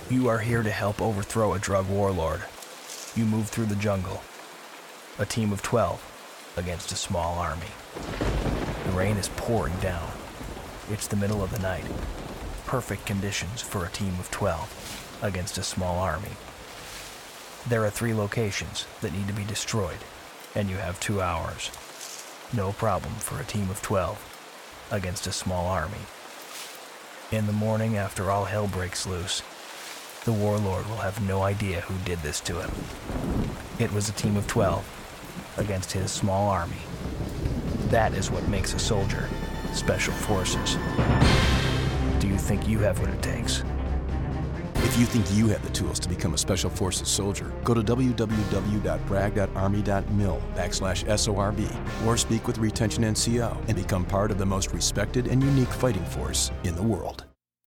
You are here to help overthrow a drug warlord. You move through the jungle. A team of 12 against a small army. The rain is pouring down. It's the middle of the night. Perfect conditions for a team of 12 against a small army. There are 3 locations that need to be destroyed, and you have 2 hours. No problem for a team of 12 against a small army. In the morning, after all hell breaks loose, the warlord will have no idea who did this to him. It was a team of 12 against his small army. That is what makes a soldier special forces. Do you think you have what it takes? If you think you have the tools to become a Special Forces soldier, go to www.bragg.army.mil/SORB or speak with Retention NCO and become part of the most respected and unique fighting force in the world.